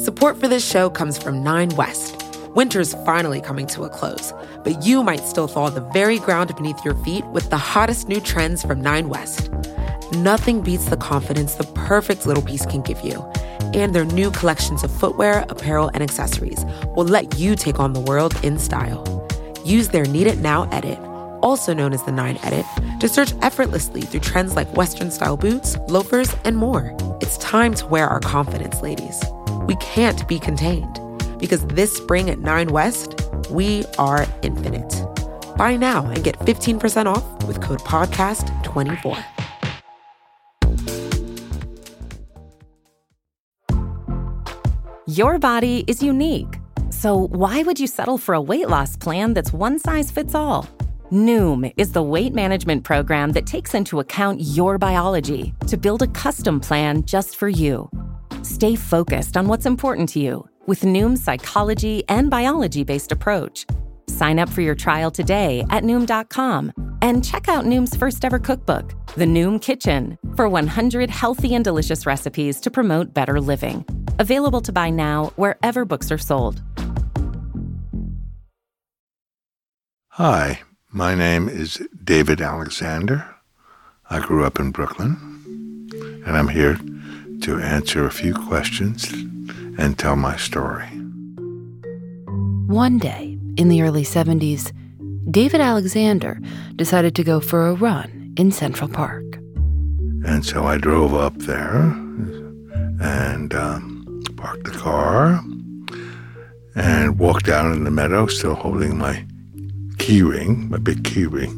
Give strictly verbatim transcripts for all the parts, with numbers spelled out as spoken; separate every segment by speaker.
Speaker 1: Support for this show comes from Nine West. Winter's finally coming to a close, but you might still thaw the very ground beneath your feet with the hottest new trends from Nine West. Nothing beats the confidence the perfect little piece can give you. And their new collections of footwear, apparel, and accessories will let you take on the world in style. Use their Need It Now edit, also known as the Nine Edit, to search effortlessly through trends like Western-style boots, loafers, and more. It's time to wear our confidence, ladies. We can't be contained, because this spring at Nine West, we are infinite. Buy now and get fifteen percent off with code podcast twenty-four.
Speaker 2: Your body is unique. So why would you settle for a weight loss plan that's one size fits all? Noom is the weight management program that takes into account your biology to build a custom plan just for you. Stay focused on what's important to you with Noom's psychology and biology-based approach. Sign up for your trial today at Noom dot com and check out Noom's first ever cookbook, The Noom Kitchen, for one hundred healthy and delicious recipes to promote better living. Available to buy now wherever books are sold.
Speaker 3: Hi, my name is David Alexander. I grew up in Brooklyn, and I'm here to answer a few questions and tell my story.
Speaker 4: One day, in the early seventies, David Alexander decided to go for a run in Central Park.
Speaker 3: And so I drove up there and um, parked the car and walked down in the meadow, still holding my key ring, my big key ring.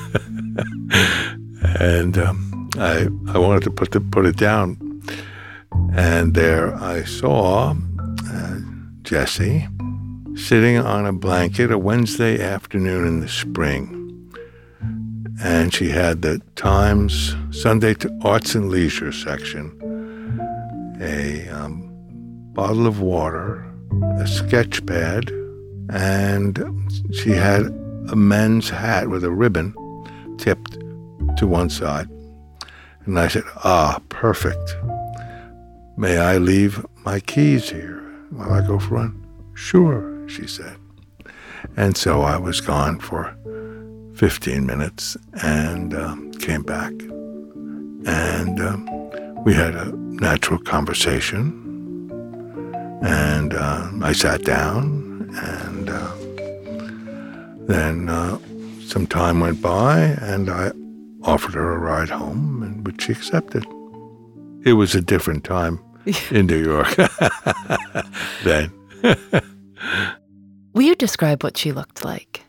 Speaker 3: and um, I I wanted to put the, put it down. And there I saw uh, Jessie sitting on a blanket a Wednesday afternoon in the spring. And she had the Times Sunday to Arts and Leisure section, a um, bottle of water, a sketch pad, and she had a men's hat with a ribbon tipped to one side. And I said, ah, perfect. May I leave my keys here while I go for a run? Sure, she said. And so I was gone for fifteen minutes and um, came back. And um, we had a natural conversation. And uh, I sat down, and uh, then uh, some time went by, and I offered her a ride home, and which she accepted. It was a different time in New York then.
Speaker 4: Will you describe what she looked like?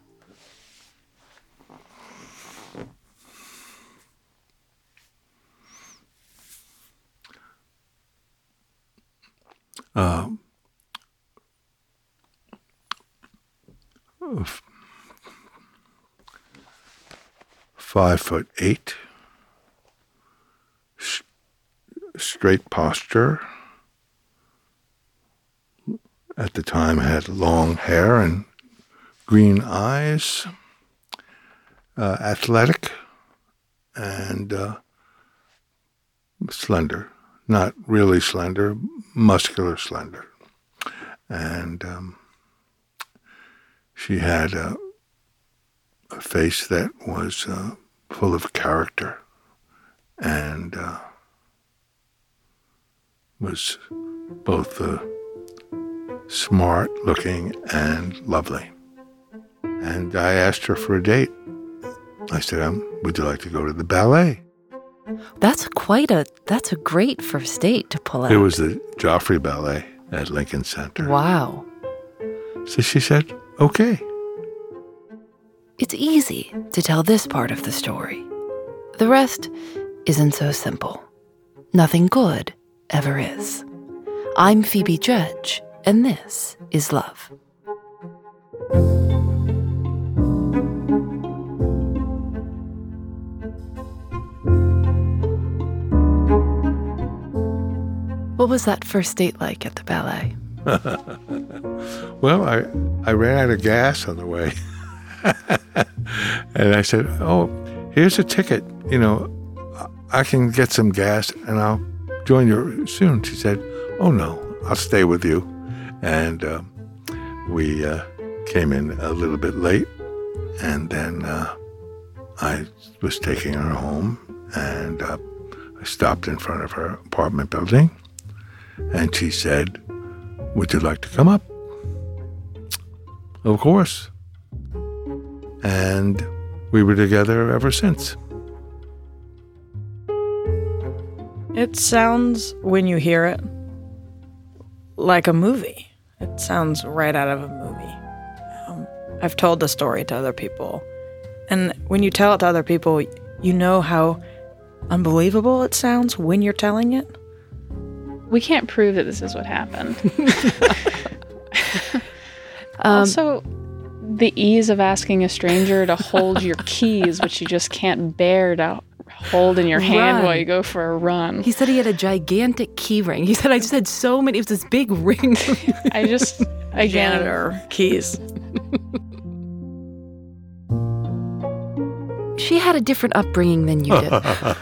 Speaker 3: Uh, five foot eight, sh- straight posture. At the time, had long hair and green eyes, uh, athletic, and uh, slender. Not really slender, muscular slender. And um, she had a, a face that was uh, full of character and uh, was both uh, smart looking and lovely. And I asked her for a date. I said, um, would you like to go to the ballet?
Speaker 4: That's quite a, that's a great first date to pull out.
Speaker 3: It was the Joffrey Ballet at Lincoln Center.
Speaker 4: Wow.
Speaker 3: So she said, okay.
Speaker 4: It's easy to tell this part of the story. The rest isn't so simple. Nothing good ever is. I'm Phoebe Judge, and this is Love. What was that first date like at the ballet?
Speaker 3: Well, I, I ran out of gas on the way. And I said, oh, here's a ticket. You know, I can get some gas and I'll join you soon. She said, oh, no, I'll stay with you. And uh, we uh, came in a little bit late, and then uh, I was taking her home, and uh, I stopped in front of her apartment building, and she said, "Would you like to come up?" Of course. And we were together ever since.
Speaker 5: It sounds, when you hear it, like a movie. It sounds right out of a movie. Um, I've told the story to other people. And when you tell it to other people, you know how unbelievable it sounds when you're telling it.
Speaker 6: We can't prove that this is what happened.
Speaker 4: Um,
Speaker 6: also, the ease of asking a stranger to hold your keys, which you just can't bear to hold in your hand
Speaker 4: Run.
Speaker 6: while you go for a run.
Speaker 4: He said he had a gigantic key ring. He said, I just had so many. It was this big ring.
Speaker 6: I just, again,
Speaker 5: Janitor keys.
Speaker 4: She had a different upbringing than you did.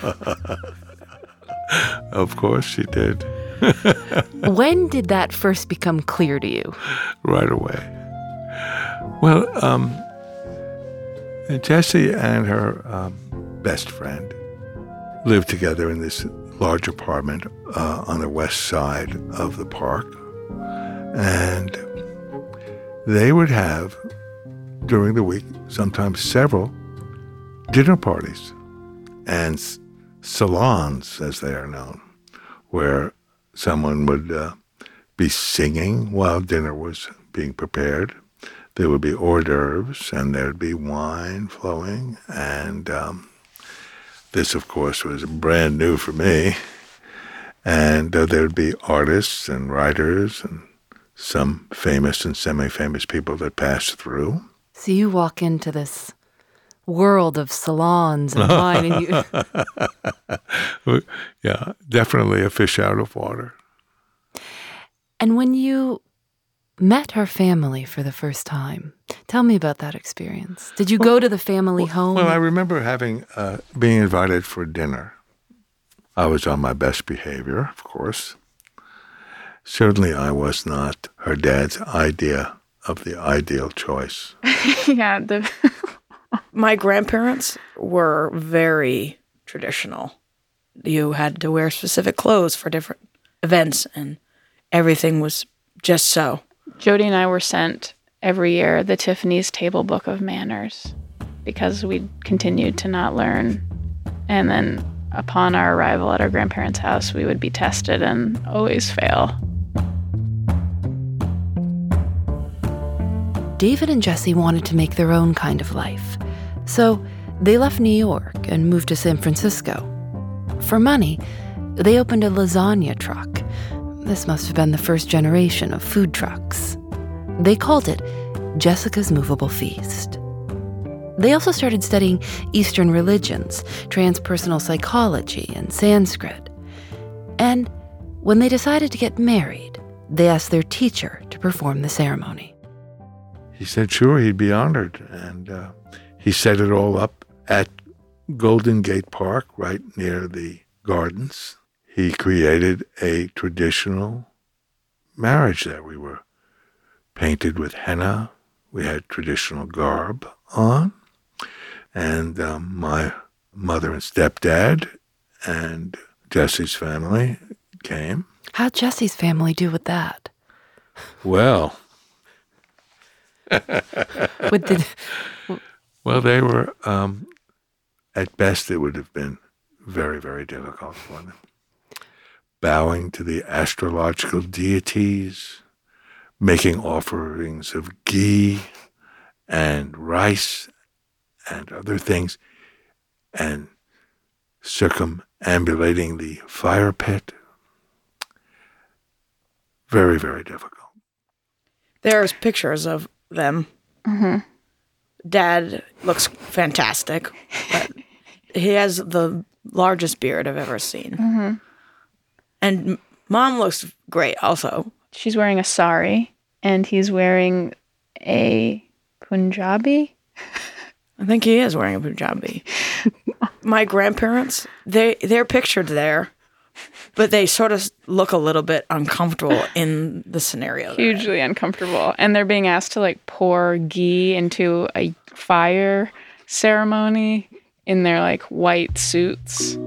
Speaker 3: Of course she did.
Speaker 4: When did that first become clear to you?
Speaker 3: Right away. Well, um, Jessie and her um, best friend lived together in this large apartment uh, on the west side of the park. And they would have, during the week, sometimes several dinner parties and s- salons, as they are known, where someone would uh, be singing while dinner was being prepared. There would be hors d'oeuvres, and there would be wine flowing. And um, this, of course, was brand new for me. And uh, there would be artists and writers and some famous and semi-famous people that passed through.
Speaker 4: So you walk into this world of salons and wine, and you...
Speaker 3: Yeah, definitely a fish out of water.
Speaker 4: And when you met her family for the first time, tell me about that experience. Did you go to the family
Speaker 3: well,
Speaker 4: home?
Speaker 3: Well, I remember having uh, being invited for dinner. I was on my best behavior, of course. Certainly, I was not her dad's idea of the ideal choice.
Speaker 6: yeah, the
Speaker 5: My grandparents were very traditional. You had to wear specific clothes for different events, and everything was just so.
Speaker 6: Jody and I were sent every year the Tiffany's Table Book of Manners because we continued to not learn. And then upon our arrival at our grandparents' house, we would be tested and always fail.
Speaker 4: David and Jessie wanted to make their own kind of life. So they left New York and moved to San Francisco. For money, they opened a lasagna truck. This must have been the first generation of food trucks. They called it Jessica's Movable Feast. They also started studying Eastern religions, transpersonal psychology, and Sanskrit. And when they decided to get married, they asked their teacher to perform the ceremony.
Speaker 3: He said, sure, he'd be honored. And uh, he set it all up at Golden Gate Park, right near the gardens. He created a traditional marriage there. We were painted with henna. We had traditional garb on. And um, my mother and stepdad and Jessie's family came.
Speaker 4: How'd Jessie's family do with that?
Speaker 3: Well...
Speaker 4: With the...
Speaker 3: Well, they were, um, at best, it would have been very, very difficult for them. Bowing to the astrological deities, making offerings of ghee and rice and other things, and circumambulating the fire pit. Very, very difficult.
Speaker 5: There's pictures of them.
Speaker 6: Mm-hmm.
Speaker 5: Dad looks fantastic, but he has the largest beard I've ever seen.
Speaker 6: Mm-hmm.
Speaker 5: And Mom looks great also.
Speaker 6: She's wearing a sari, and he's wearing a Punjabi.
Speaker 5: I think he is wearing a Punjabi. My grandparents, they, they're pictured there. But they sort of look a little bit uncomfortable in the scenario.
Speaker 6: Hugely uncomfortable. And they're being asked to like pour ghee into a fire ceremony in their like white suits.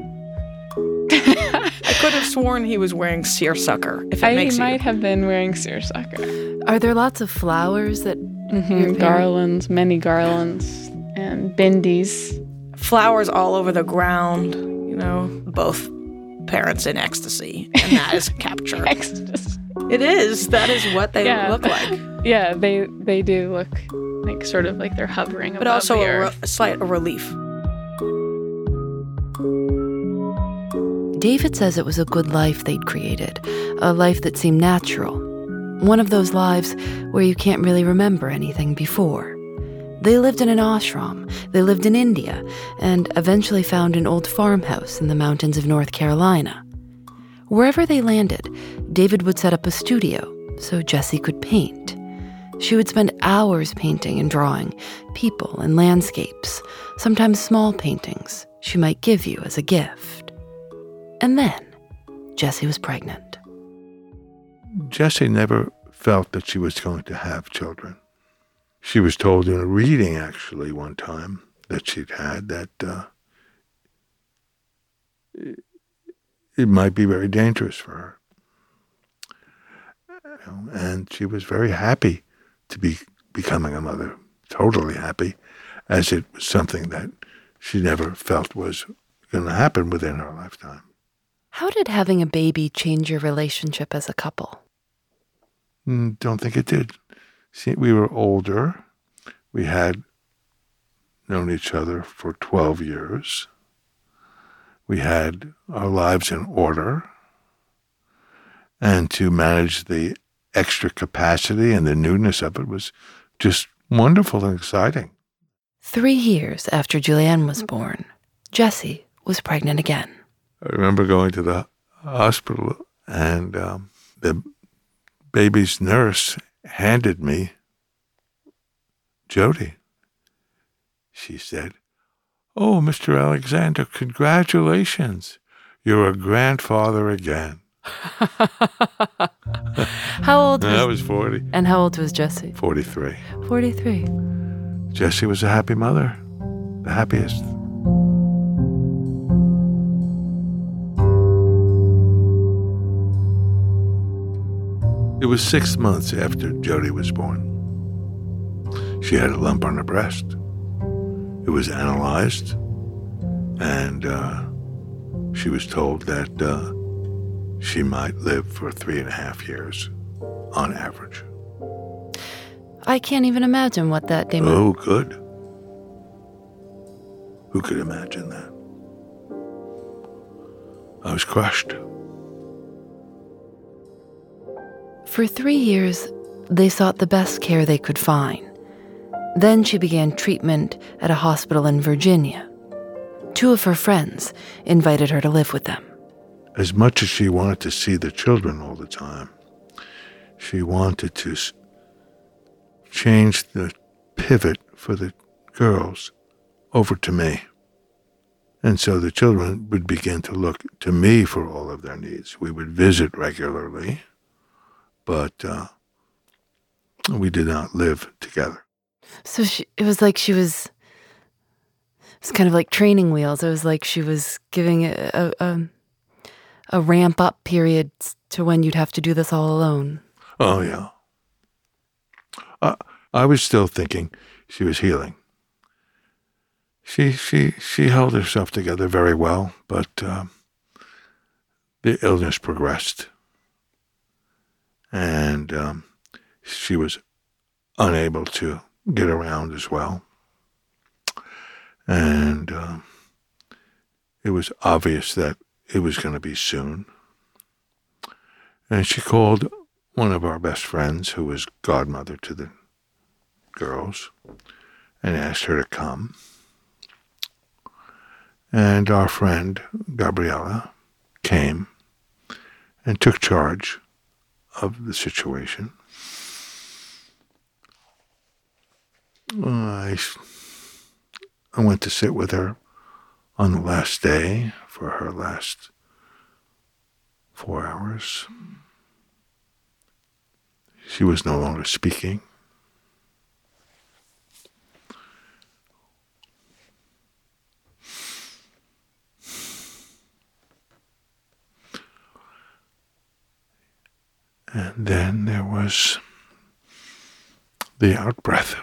Speaker 5: I could have sworn he was wearing seersucker, if it
Speaker 6: I
Speaker 5: makes
Speaker 6: might
Speaker 5: you.
Speaker 6: have been wearing seersucker.
Speaker 4: Are there lots of flowers that
Speaker 6: Mm-hmm. Garlands, many garlands, and bindis.
Speaker 5: Flowers all over the ground, you know, both parents in ecstasy, and that is capture.
Speaker 6: Ecstasy.
Speaker 5: It is. That is what they
Speaker 6: Yeah.
Speaker 5: look like.
Speaker 6: Yeah, they they do look like sort of like they're hovering
Speaker 5: But
Speaker 6: above
Speaker 5: also
Speaker 6: the
Speaker 5: a, re-
Speaker 6: earth.
Speaker 5: a slight a relief.
Speaker 4: David says it was a good life they'd created, a life that seemed natural. One of those lives where you can't really remember anything before. They lived in an ashram, they lived in India, and eventually found an old farmhouse in the mountains of North Carolina. Wherever they landed, David would set up a studio so Jessie could paint. She would spend hours painting and drawing people and landscapes, sometimes small paintings she might give you as a gift. And then, Jessie was pregnant.
Speaker 3: Jessie never felt that she was going to have children. She was told in a reading, actually, one time that she'd had that uh, it might be very dangerous for her. You know, and she was very happy to be becoming a mother, totally happy, as it was something that she never felt was going to happen within her lifetime.
Speaker 4: How did having a baby change your relationship as a couple?
Speaker 3: Mm, don't think it did. See, we were older. We had known each other for twelve years. We had our lives in order. And to manage the extra capacity and the newness of it was just wonderful and exciting.
Speaker 4: Three years after Julianne was born, Jessie was pregnant again.
Speaker 3: I remember going to the hospital and um, the baby's nurse handed me Jody. She said, "Oh, Mister Alexander, congratulations. You're a grandfather again."
Speaker 4: How old was...
Speaker 3: I was forty.
Speaker 4: And how old was Jessie?
Speaker 3: forty-three.
Speaker 4: forty-three.
Speaker 3: Jessie was a happy mother, the happiest. It was six months after Jody was born. She had a lump on her breast. It was analyzed, and uh, she was told that uh, she might live for three and a half years on average.
Speaker 4: I can't even imagine what that day meant.
Speaker 3: Oh, good. Who could imagine that? I was crushed.
Speaker 4: For three years, they sought the best care they could find. Then she began treatment at a hospital in Virginia. Two of her friends invited her to live with them.
Speaker 3: As much as she wanted to see the children all the time, she wanted to s- change the pivot for the girls over to me. And so the children would begin to look to me for all of their needs. We would visit regularly, but uh, we did not live together.
Speaker 4: So she, it was like she was, it was kind of like training wheels. It was like she was giving a, a, a, a ramp up period to when you'd have to do this all alone.
Speaker 3: Oh, yeah. Uh, I was still thinking she was healing. She she she held herself together very well, but uh, the illness progressed, and um, she was unable to get around as well. And um, it was obvious that it was going to be soon. And she called one of our best friends, who was godmother to the girls, and asked her to come. And our friend, Gabriella, came and took charge of the situation. I, I went to sit with her on the last day for her last four hours. She was no longer speaking. And then there was the out-breath.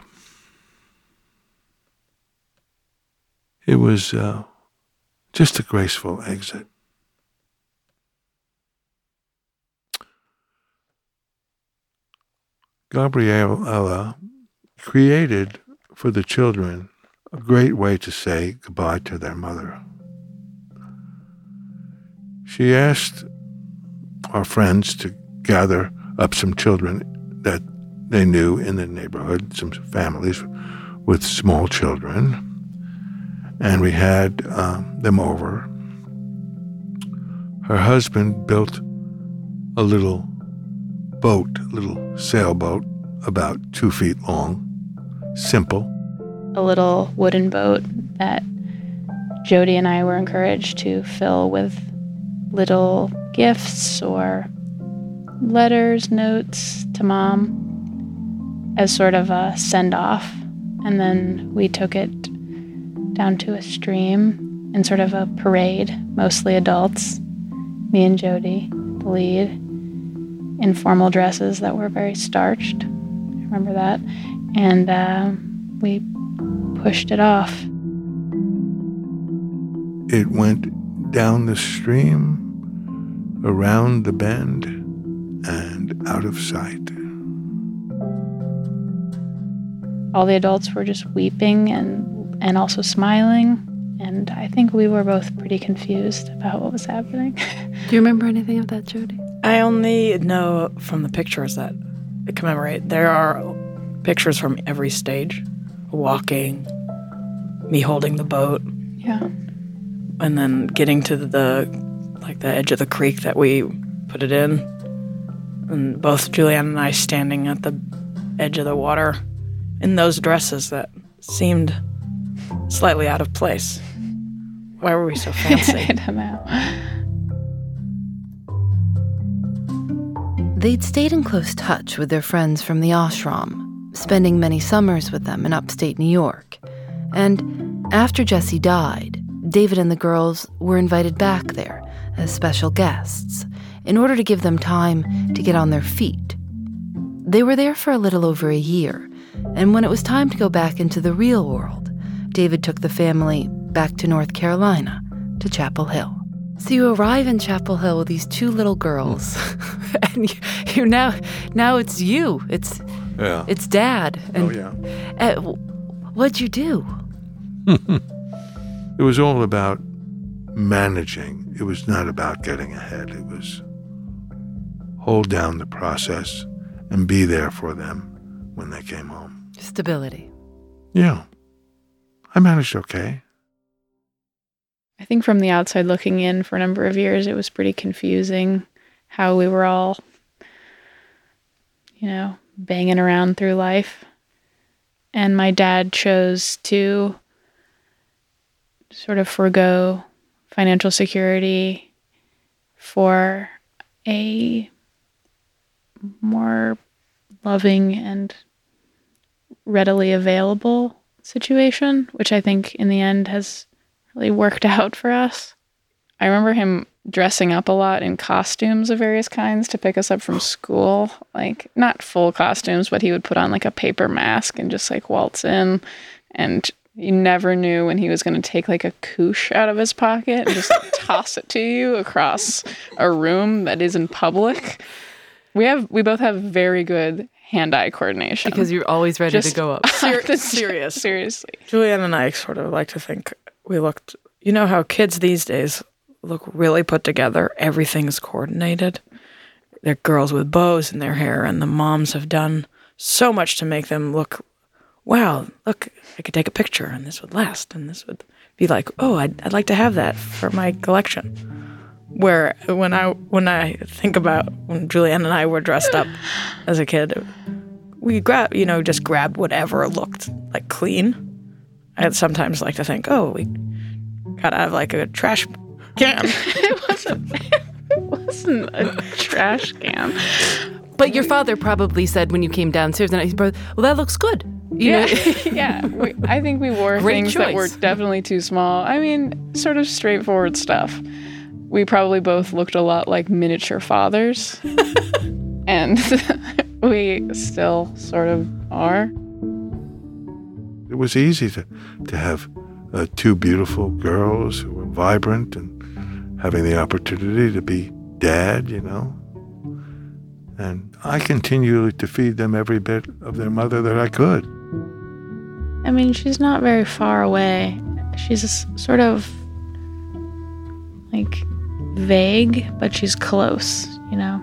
Speaker 3: It was uh, just a graceful exit. Gabriella created for the children a great way to say goodbye to their mother. She asked our friends to gather up some children that they knew in the neighborhood, some families with small children, and we had um, them over. Her husband built a little boat, a little sailboat, about two feet long, simple.
Speaker 6: A little wooden boat that Jody and I were encouraged to fill with little gifts or letters, notes to Mom as sort of a send-off. And then we took it down to a stream in sort of a parade, mostly adults, me and Jody, the lead, in formal dresses that were very starched. I remember that. And uh, we pushed it off.
Speaker 3: It went down the stream, around the bend, and out of sight.
Speaker 6: All the adults were just weeping and, and also smiling. And I think we were both pretty confused about what was happening.
Speaker 4: Do you remember anything of that, Jody?
Speaker 5: I only know from the pictures that commemorate. There are pictures from every stage. Walking, me holding the boat.
Speaker 6: Yeah.
Speaker 5: And then getting to the, like, the edge of the creek that we put it in. And both Julianne and I standing at the edge of the water in those dresses that seemed slightly out of place. Why were we so fancy?
Speaker 6: I don't know.
Speaker 4: They'd stayed in close touch with their friends from the ashram, spending many summers with them in upstate New York. And after Jessie died, David and the girls were invited back there as special guests in order to give them time to get on their feet. They were there for a little over a year, and when it was time to go back into the real world, David took the family back to North Carolina, to Chapel Hill. So you arrive in Chapel Hill with these two little girls, and you, you now, now it's you. It's,
Speaker 3: yeah.
Speaker 4: it's Dad. And,
Speaker 3: oh yeah.
Speaker 4: Uh, what'd you do?
Speaker 3: It was all about managing. It was not about getting ahead. It was hold down the process and be there for them when they came home.
Speaker 4: Stability.
Speaker 3: Yeah. I managed okay.
Speaker 6: I think from the outside looking in for a number of years, it was pretty confusing how we were all, you know, banging around through life. And my dad chose to sort of forego financial security for a more loving and readily available situation, which I think in the end has really worked out for us. I remember him dressing up a lot in costumes of various kinds to pick us up from school. Like, not full costumes, but he would put on like a paper mask and just like waltz in. And you never knew when he was going to take like a koosh out of his pocket and just like, toss it to you across a room that is in public. We have, we both have very good hand-eye coordination.
Speaker 4: Because you're always ready
Speaker 6: Just
Speaker 4: to go up.
Speaker 5: Ser- serious.
Speaker 6: Seriously.
Speaker 5: Julianne and I sort of like to think we looked, you know how kids these days look really put together. Everything's coordinated. They're girls with bows in their hair, and the moms have done so much to make them look, wow, look, I could take a picture, and this would last, and this would be like, oh, I'd, I'd like to have that for my collection. Where when I when I think about when Julianne and I were dressed up as a kid, we grab you know just grabbed whatever looked like clean. I'd sometimes like to think, oh, we got out of like a trash can.
Speaker 6: It wasn't. It wasn't. wasn't a trash can.
Speaker 4: But your father probably said when you came downstairs, and he's probably, well, that looks good. You
Speaker 6: yeah,
Speaker 4: know?
Speaker 6: yeah. We, I think we wore
Speaker 4: Great
Speaker 6: things
Speaker 4: choice.
Speaker 6: that were definitely too small. I mean, sort of straightforward stuff. We probably both looked a lot like miniature fathers. And we still sort of are.
Speaker 3: It was easy to, to have uh, two beautiful girls who were vibrant and having the opportunity to be dad, you know. And I continued to feed them every bit of their mother that I could.
Speaker 6: I mean, she's not very far away. She's s- sort of like vague, but she's close, you know.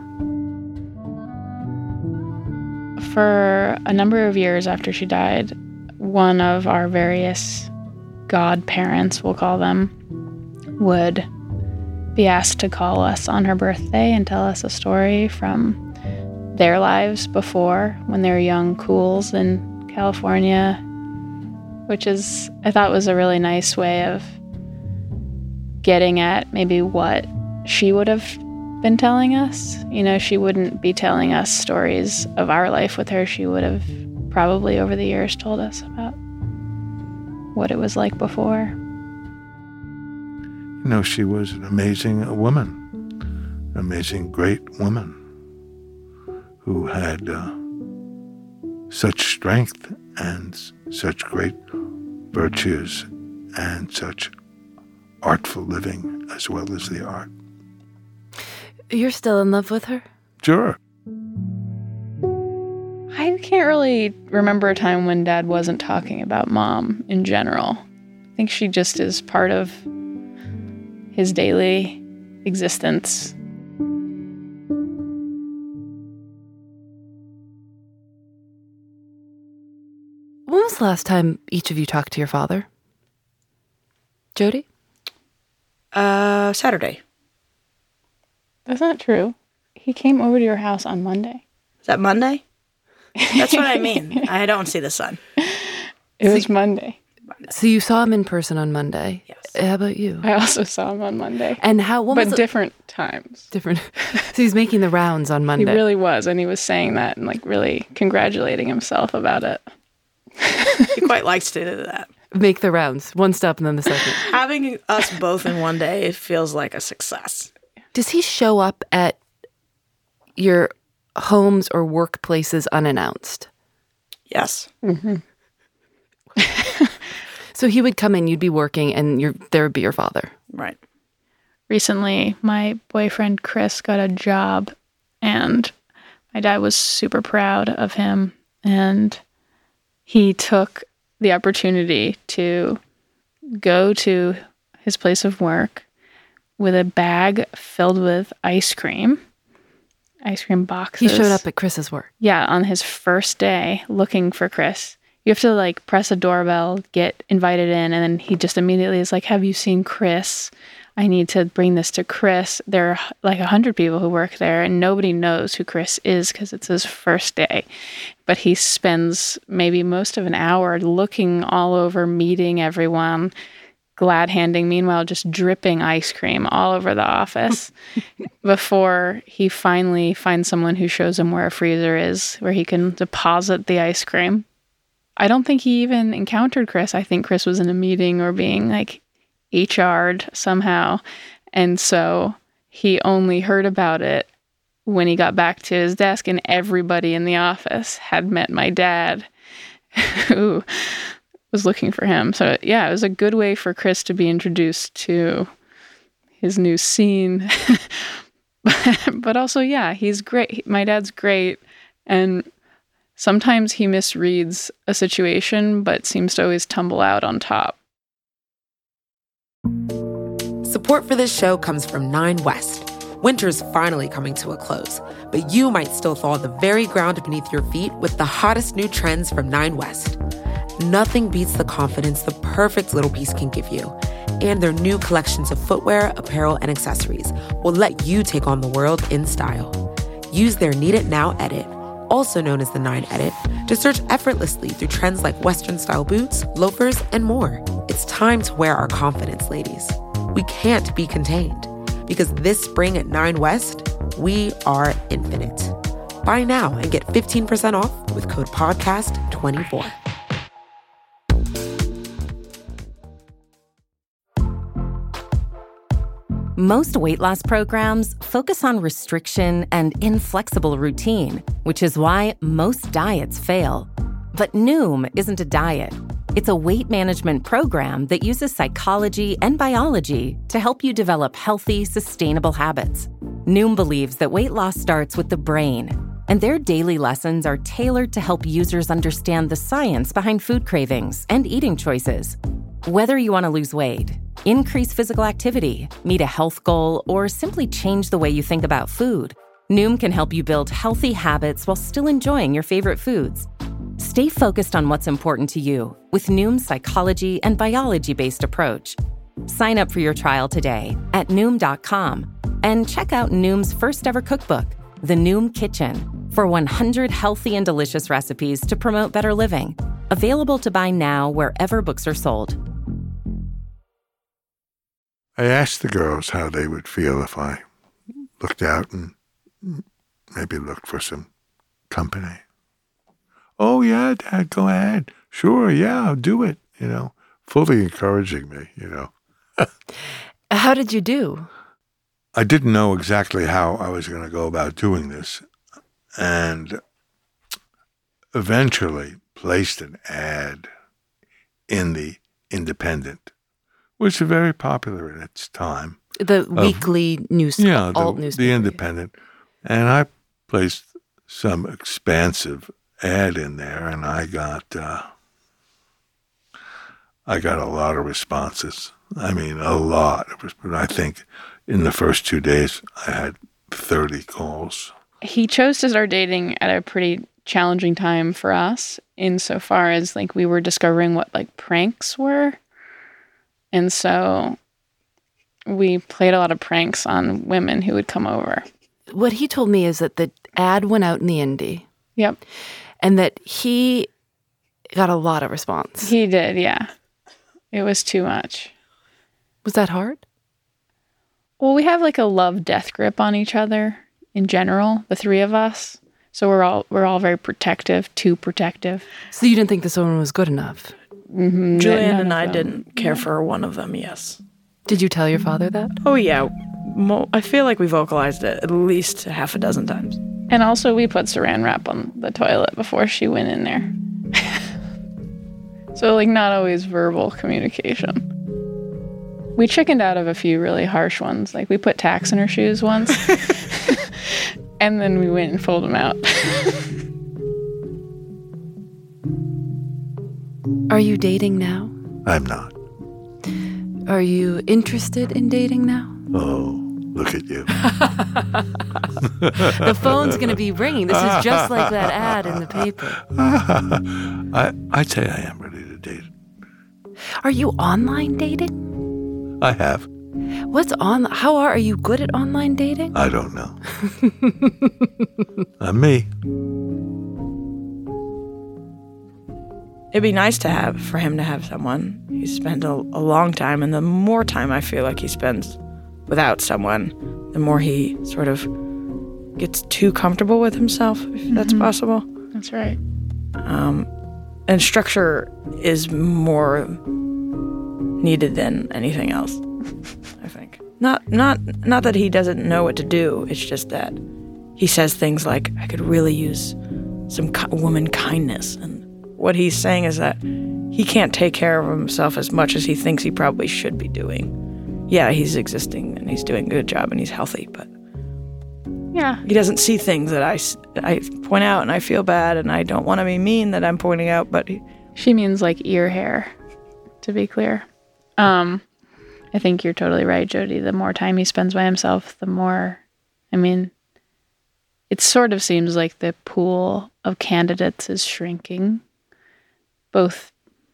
Speaker 6: For a number of years after she died, one of our various godparents, we'll call them, would be asked to call us on her birthday and tell us a story from their lives before, when they were young cools in California, which is, I thought, was a really nice way of getting at maybe what she would have been telling us. You know, she wouldn't be telling us stories of our life with her. She would have probably over the years told us about what it was like before.
Speaker 3: You know, she was an amazing woman, an amazing, great woman who had uh, such strength and s- such great virtues and such artful living as well as the art.
Speaker 4: You're still in love with her?
Speaker 3: Sure.
Speaker 6: I can't really remember a time when Dad wasn't talking about Mom in general. I think she just is part of his daily existence.
Speaker 4: When was the last time each of you talked to your father? Jody?
Speaker 5: Uh, Saturday.
Speaker 6: That's not true. He came over to your house on Monday.
Speaker 5: Is that Monday? That's what I mean. I don't see the sun.
Speaker 6: It was Monday.
Speaker 4: So you saw him in person on Monday.
Speaker 5: Yes.
Speaker 4: How about you?
Speaker 6: I also saw him on Monday.
Speaker 4: And how, what
Speaker 6: but
Speaker 4: was the-
Speaker 6: different times.
Speaker 4: different? So he's making the rounds on
Speaker 6: He
Speaker 4: Monday.
Speaker 6: really was, and he was saying that and like really congratulating himself about it.
Speaker 5: He quite likes to do that.
Speaker 4: Make the rounds. One step and then the second.
Speaker 5: Having us both in one day, it feels like a success.
Speaker 4: Does he show up at your homes or workplaces unannounced?
Speaker 5: Yes.
Speaker 4: So he would come in, you'd be working, and your there would be your father.
Speaker 5: Right.
Speaker 6: Recently, my boyfriend Chris got a job, and my dad was super proud of him, and he took the opportunity to go to his place of work with a bag filled with ice cream, ice cream boxes.
Speaker 4: He showed up at Chris's work.
Speaker 6: Yeah, on his first day looking for Chris. You have to like press a doorbell, get invited in, and then he just immediately is like, have you seen Chris? I need to bring this to Chris. There are like a hundred people who work there and nobody knows who Chris is because it's his first day. But he spends maybe most of an hour looking all over, meeting everyone, glad handing, meanwhile just dripping ice cream all over the office before he finally finds someone who shows him where a freezer is, where he can deposit the ice cream. I don't think he even encountered Chris. I think Chris was in a meeting or being like H R'd somehow. And so he only heard about it when he got back to his desk, and everybody in the office had met my dad who was looking for him. So yeah, it was a good way for Chris to be introduced to his new scene. But also, yeah, he's great. My dad's great. And sometimes he misreads a situation, but seems to always tumble out on top.
Speaker 1: Support for this show comes from Nine West. Winter's finally coming to a close, but you might still thaw the very ground beneath your feet with the hottest new trends from Nine West. Nothing beats the confidence the perfect little piece can give you. And their new collections of footwear, apparel, and accessories will let you take on the world in style. Use their Need It Now edit, also known as the Nine Edit, to search effortlessly through trends like Western-style boots, loafers, and more. It's time to wear our confidence, ladies. We can't be contained. Because this spring at Nine West, we are infinite. Buy now and get fifteen percent off with code podcast twenty-four.
Speaker 2: Most weight loss programs focus on restriction and inflexible routine, which is why most diets fail. But Noom isn't a diet. It's a weight management program that uses psychology and biology to help you develop healthy, sustainable habits. Noom believes that weight loss starts with the brain, and their daily lessons are tailored to help users understand the science behind food cravings and eating choices. Whether you want to lose weight, increase physical activity, meet a health goal, or simply change the way you think about food, Noom can help you build healthy habits while still enjoying your favorite foods. Stay focused on what's important to you with Noom's psychology and biology-based approach. Sign up for your trial today at Noom dot com and check out Noom's first ever cookbook, The Noom Kitchen, for one hundred healthy and delicious recipes to promote better living. Available to buy now wherever books are sold.
Speaker 3: I asked the girls how they would feel if I looked out and maybe looked for some company. Oh, yeah, Dad, go ahead. Sure, yeah, I'll do it, you know, fully encouraging me, you know.
Speaker 4: How did you do?
Speaker 3: I didn't know exactly how I was going to go about doing this, and eventually placed an ad in the Independent, which was very popular in its time.
Speaker 4: The
Speaker 3: of,
Speaker 4: weekly news,
Speaker 3: yeah,
Speaker 4: alt
Speaker 3: the,
Speaker 4: newspaper.
Speaker 3: the Independent. And I placed some expansive ad in there, and I got uh, I got a lot of responses. I mean, a lot. It was, I think in the first two days, I had thirty calls.
Speaker 6: He chose to start dating at a pretty challenging time for us, insofar as like we were discovering what like pranks were. And so we played a lot of pranks on women who would come over.
Speaker 4: What he told me is that the ad went out in the Indy.
Speaker 6: Yep.
Speaker 4: And that he got a lot of response.
Speaker 6: He did, yeah. It was too much.
Speaker 4: Was that hard?
Speaker 6: Well, we have like a love-death grip on each other in general, the three of us. So we're all we're all very protective, too protective.
Speaker 4: So you didn't think this woman was good enough?
Speaker 5: Mm-hmm. Julian and I didn't care for one of them, yes.
Speaker 4: Did you tell your father that?
Speaker 5: Oh, yeah. Mo- I feel like we vocalized it at least half a dozen times.
Speaker 6: And also we put saran wrap on the toilet before she went in there. So like not always verbal communication. We chickened out of a few really harsh ones. Like we put tacks in her shoes once. And then we went and pulled them out.
Speaker 4: Are you dating now?
Speaker 3: I'm not.
Speaker 4: Are you interested in dating now?
Speaker 3: Oh, look at you.
Speaker 4: The phone's going to be ringing. This is just like that ad in the paper.
Speaker 3: I, I'd say I am ready to date.
Speaker 4: Are you online dating?
Speaker 3: I have.
Speaker 4: What's on? How are, are you good at online dating?
Speaker 3: I don't know. I'm me.
Speaker 5: It'd be nice to have, for him to have someone. He spent a, a long time, and the more time I feel like he spends without someone, the more he sort of gets too comfortable with himself, if mm-hmm. that's possible.
Speaker 6: That's right.
Speaker 5: Um, and structure is more needed than anything else, I think. Not, not, not that he doesn't know what to do. It's just that he says things like, I could really use some ki- woman kindness. And what he's saying is that he can't take care of himself as much as he thinks he probably should be doing. Yeah, he's existing and he's doing a good job and he's healthy, but
Speaker 6: yeah,
Speaker 5: he doesn't see things that I, I point out, and I feel bad, and I don't want to be mean that I'm pointing out, but he,
Speaker 6: she means like ear hair, to be clear. Um, I think you're totally right, Jody. The more time he spends by himself, the more, I mean, it sort of seems like the pool of candidates is shrinking, both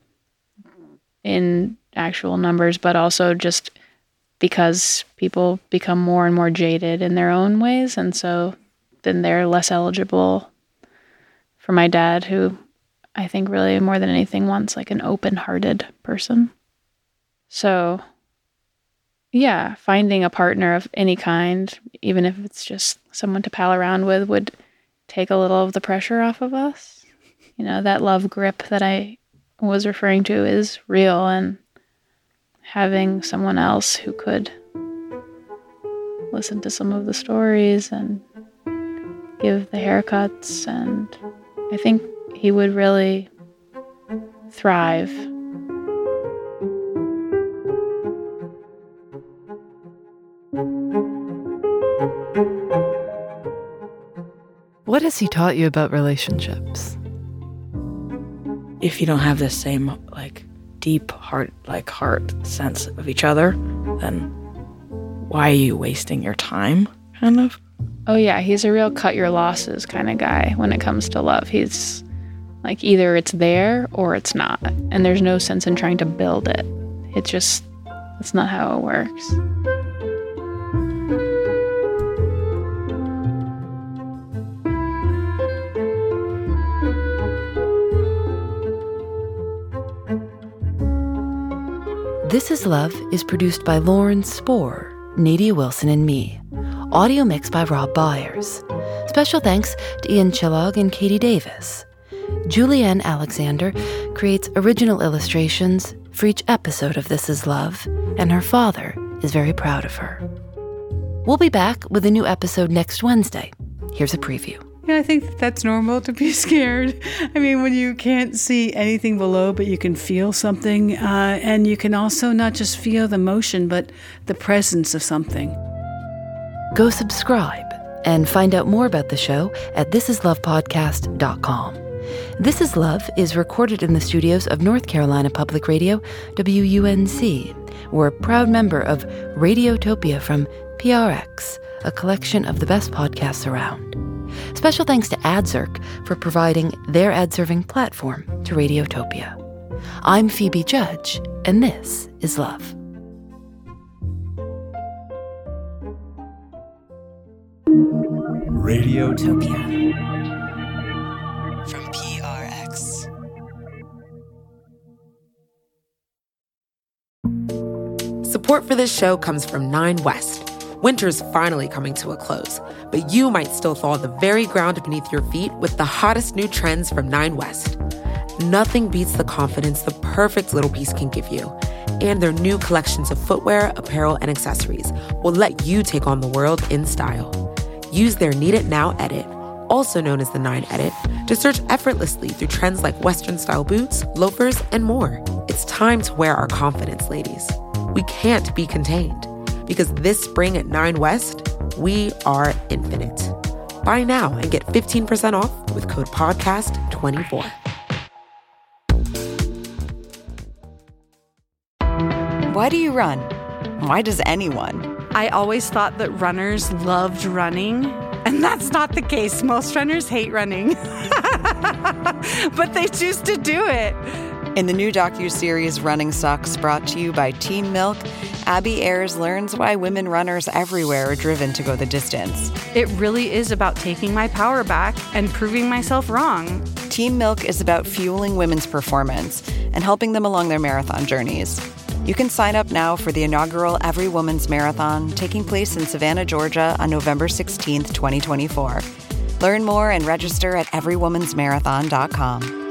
Speaker 6: in actual numbers, but also just because people become more and more jaded in their own ways. And so then they're less eligible for my dad, who I think really more than anything wants like an open-hearted person. So Yeah, finding a partner of any kind, even if it's just someone to pal around with, would take a little of the pressure off of us. You know, that love grip that I was referring to is real, and having someone else who could listen to some of the stories and give the haircuts, and I think he would really thrive.
Speaker 4: What has he taught you about relationships?
Speaker 5: If you don't have the same, like, deep heart, like, heart sense of each other, then why are you wasting your time, kind of?
Speaker 6: Oh yeah, he's a real cut your losses kind of guy when it comes to love. He's like, either it's there or it's not. And there's no sense in trying to build it. It's just, that's not how it works.
Speaker 4: This Is Love is produced by Lauren Spohr, Nadia Wilson, and me. Audio mixed by Rob Byers. Special thanks to Ian Chillog and Katie Davis. Julianne Alexander creates original illustrations for each episode of This Is Love, and her father is very proud of her. We'll be back with a new episode next Wednesday. Here's a preview.
Speaker 7: Yeah, I think that's normal to be scared. I mean, when you can't see anything below, but you can feel something, uh, and you can also not just feel the motion, but the presence of something.
Speaker 4: Go subscribe and find out more about the show at this is love podcast dot com. This Is Love is recorded in the studios of North Carolina Public Radio, W U N C. We're a proud member of Radiotopia from P R X, a collection of the best podcasts around. Special thanks to AdZerk for providing their ad-serving platform to Radiotopia. I'm Phoebe Judge, and this is Love.
Speaker 8: Radiotopia from P R X.
Speaker 1: Support for this show comes from Nine West. Winter's finally coming to a close, but you might still thaw the very ground beneath your feet with the hottest new trends from Nine West. Nothing beats the confidence the perfect little piece can give you. And their new collections of footwear, apparel, and accessories will let you take on the world in style. Use their Need It Now edit, also known as the Nine Edit, to search effortlessly through trends like Western-style boots, loafers, and more. It's time to wear our confidence, ladies. We can't be contained. Because this spring at Nine West, we are infinite. Buy now and get fifteen percent off with code podcast twenty-four.
Speaker 9: Why do you run? Why does anyone?
Speaker 10: I always thought that runners loved running, and that's not the case. Most runners hate running, but they choose to do it.
Speaker 9: In the new docuseries Running Sucks, brought to you by Teen Milk, Abby Ayers learns why women runners everywhere are driven to go the distance.
Speaker 10: It really is about taking my power back and proving myself wrong.
Speaker 9: Teen Milk is about fueling women's performance and helping them along their marathon journeys. You can sign up now for the inaugural Every Woman's Marathon, taking place in Savannah, Georgia on November sixteenth, twenty twenty-four. Learn more and register at every womans marathon dot com.